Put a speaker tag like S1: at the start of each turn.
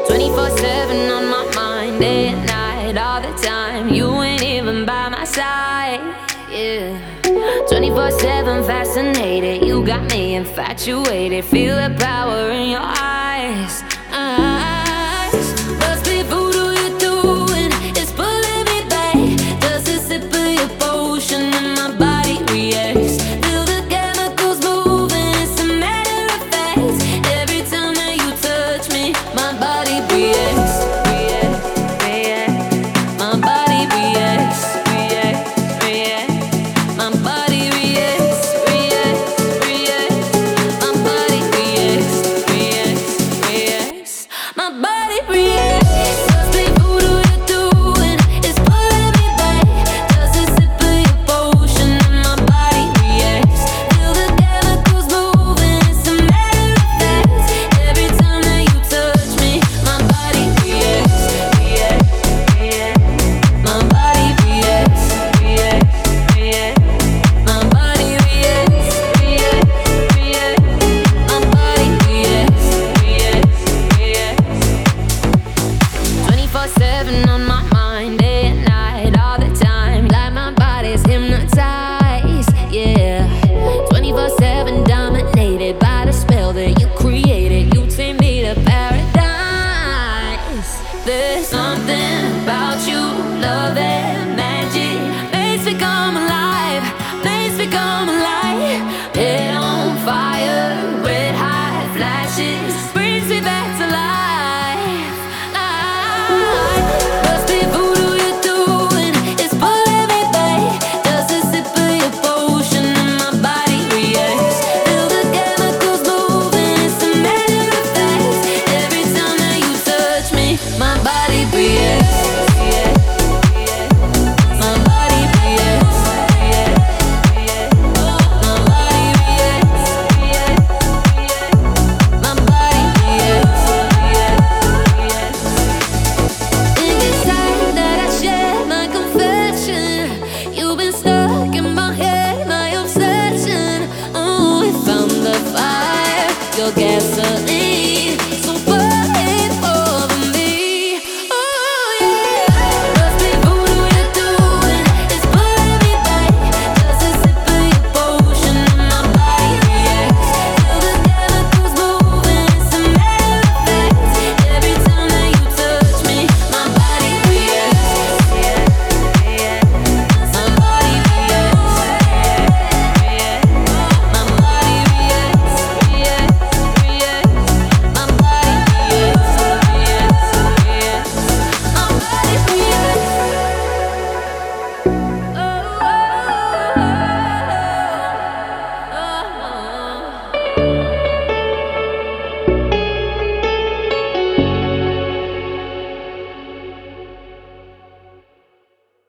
S1: 24/7 on my mind, day and night, all the time. You ain't even by my side, yeah. 24/7 fascinated, you got me infatuated. Feel the power in your eyes. Must be voodoo you're doing, it's pulling me back. Just a sip of your potion and my body reacts. Feel the chemicals moving, it's a matter of fact. Every time that you touch me, my body reacts, reacts, reacts. My body reacts, reacts, reacts. My body reacts, reacts, reacts. My body reacts, reacts, reacts. My body reacts. Must be voodoo you're doing, it's pulling me back. Just a sip of your potion and my body reacts. Feel the chemicals moving, it's a matter of fact. Every time that you touch me, my body reacts, reacts, reacts. My body reacts, reacts, reacts. My body reacts, reacts, reacts. My body reacts, reacts, reacts. 24/7 on my mind, day and night, all the time. Like my body's hypnotized, yeah. 24/7 dominated by the spell that you created. You take me to paradise. There's something about you, love and magic. Makes me come alive, makes me come alive. Head on fire, red hot flashes, brings me back to life. Must be voodoo you're doing, it's pulling me back. Just a sip of your potion and my body reacts. Feel the chemicals moving, it's a matter of fact. Every time that you touch me, my body reacts, reacts, reacts. My body reacts, reacts, reacts. My body reacts, reacts, reacts. My body reacts, reacts, reacts. Think it's time that I share my confession. You've been stuck in my head, my obsession. Oh, we found the fire, your gasoline.